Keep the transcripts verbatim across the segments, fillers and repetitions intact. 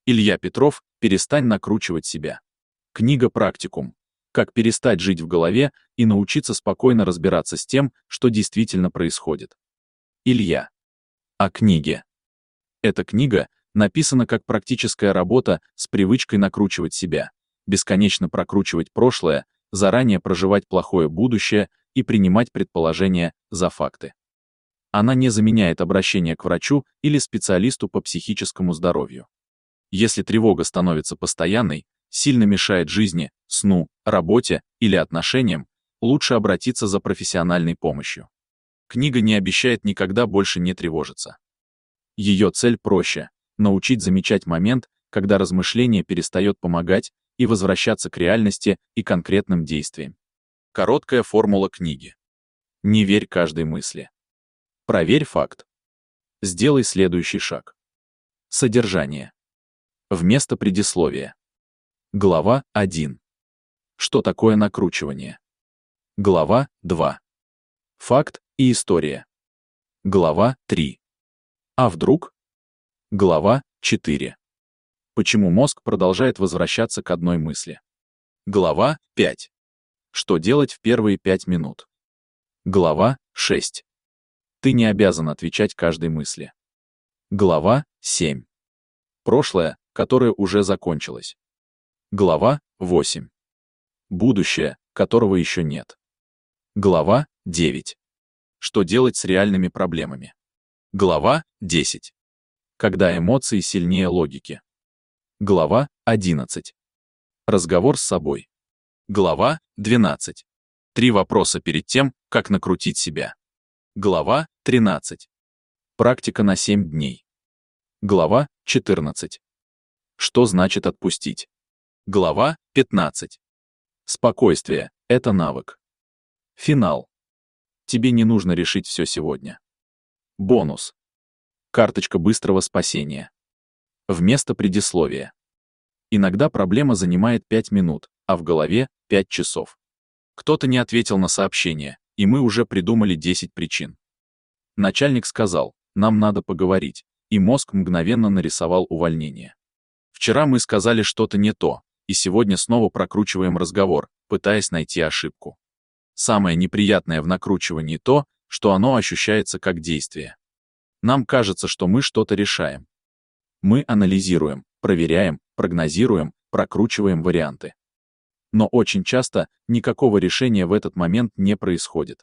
Илья Петров «Перестань накручивать себя». Книга «Практикум. Как перестать жить в голове и научиться спокойно разбираться с тем, что действительно происходит». Илья. О книге. Эта книга написана как практическая работа с привычкой накручивать себя, бесконечно прокручивать прошлое, заранее проживать плохое будущее и принимать предположения за факты. Она не заменяет обращение к врачу или специалисту по психическому здоровью. Если тревога становится постоянной, сильно мешает жизни, сну, работе или отношениям, лучше обратиться за профессиональной помощью. Книга не обещает никогда больше не тревожиться. Ее цель проще — научить замечать момент, когда размышление перестает помогать, и возвращаться к реальности и конкретным действиям. Короткая формула книги. Не верь каждой мысли. Проверь факт. Сделай следующий шаг. Содержание. Вместо предисловия. Глава один. Что такое накручивание? Глава два. Факт и история. Глава три. А вдруг? Глава четыре. Почему мозг продолжает возвращаться к одной мысли? Глава пять. Что делать в первые пять минут? Глава шесть. Ты не обязан отвечать каждой мысли. Глава семь. Прошлое, которое уже закончилось. Глава восемь. Будущее, которого еще нет. Глава девять. Что делать с реальными проблемами? Глава десять. Когда эмоции сильнее логики. Глава одиннадцать. Разговор с собой. Глава двенадцать. Три вопроса перед тем, как накрутить себя. Глава тринадцать. Практика на семь дней. Глава четырнадцать. Что значит отпустить? Глава пятнадцать. Спокойствие — это навык. Финал. Тебе не нужно решить все сегодня. Бонус. Карточка быстрого спасения. Вместо предисловия. Иногда проблема занимает пять минут, а в голове — пять часов. Кто-то не ответил на сообщение, и мы уже придумали десять причин. Начальник сказал, нам надо поговорить, и мозг мгновенно нарисовал увольнение. Вчера мы сказали что-то не то, и сегодня снова прокручиваем разговор, пытаясь найти ошибку. Самое неприятное в накручивании то, что оно ощущается как действие. Нам кажется, что мы что-то решаем. Мы анализируем, проверяем, прогнозируем, прокручиваем варианты. Но очень часто никакого решения в этот момент не происходит.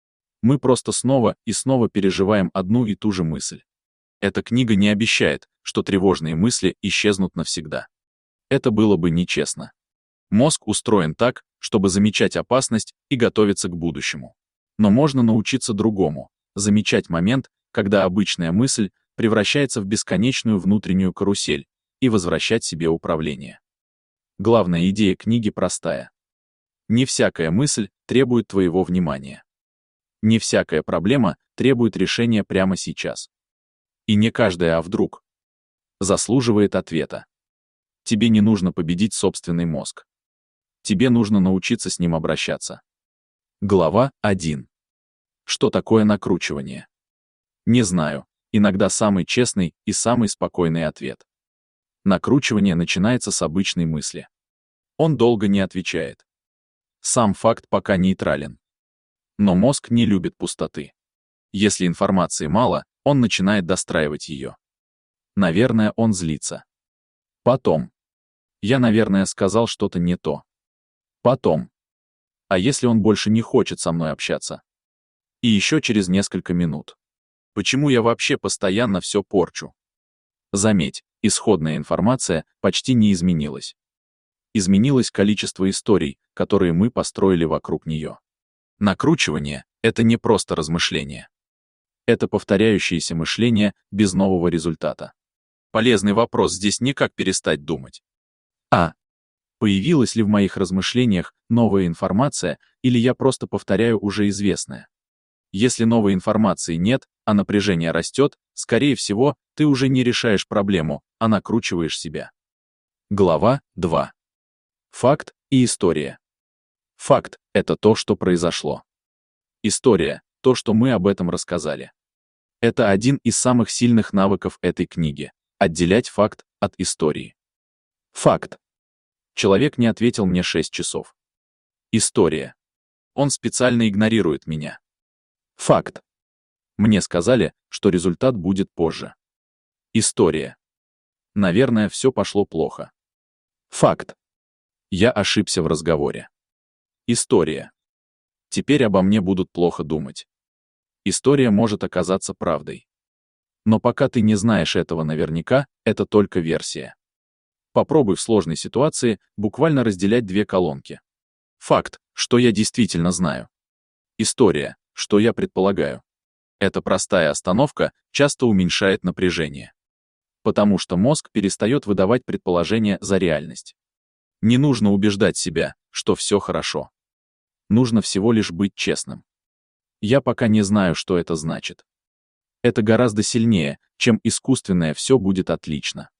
Мы просто снова и снова переживаем одну и ту же мысль. Эта книга не обещает, что тревожные мысли исчезнут навсегда. Это было бы нечестно. Мозг устроен так, чтобы замечать опасность и готовиться к будущему. Но можно научиться другому — замечать момент, когда обычная мысль превращается в бесконечную внутреннюю карусель, и возвращать себе управление. Главная идея книги простая. Не всякая мысль требует твоего внимания. Не всякая проблема требует решения прямо сейчас. И не каждая «а вдруг» заслуживает ответа. Тебе не нужно победить собственный мозг. Тебе нужно научиться с ним обращаться. Глава один. Что такое накручивание? Не знаю. Иногда самый честный и самый спокойный ответ. Накручивание начинается с обычной мысли. Он долго не отвечает. Сам факт пока нейтрален. Но мозг не любит пустоты. Если информации мало, он начинает достраивать ее. Наверное, он злится. Потом. Я, наверное, сказал что-то не то. Потом. А если он больше не хочет со мной общаться? И еще через несколько минут. Почему я вообще постоянно все порчу? Заметь, исходная информация почти не изменилась. Изменилось количество историй, которые мы построили вокруг нее. Накручивание — это не просто размышление. Это повторяющееся мышление без нового результата. Полезный вопрос здесь не как перестать думать. А. Появилась ли в моих размышлениях новая информация, или я просто повторяю уже известное? Если новой информации нет, а напряжение растет, скорее всего, ты уже не решаешь проблему, а накручиваешь себя. Глава два. Факт и история. Факт — это то, что произошло. История — то, что мы об этом рассказали. Это один из самых сильных навыков этой книги — отделять факт от истории. Факт. Человек не ответил мне шесть часов. История. Он специально игнорирует меня. Факт. Мне сказали, что результат будет позже. История. Наверное, все пошло плохо. Факт. Я ошибся в разговоре. История. Теперь обо мне будут плохо думать. История может оказаться правдой. Но пока ты не знаешь этого наверняка, это только версия. Попробуй в сложной ситуации буквально разделять две колонки. Факт, что я действительно знаю. История, что я предполагаю. Эта простая остановка часто уменьшает напряжение. Потому что мозг перестает выдавать предположения за реальность. Не нужно убеждать себя, что все хорошо. Нужно всего лишь быть честным. Я пока не знаю, что это значит. Это гораздо сильнее, чем искусственное «все будет отлично».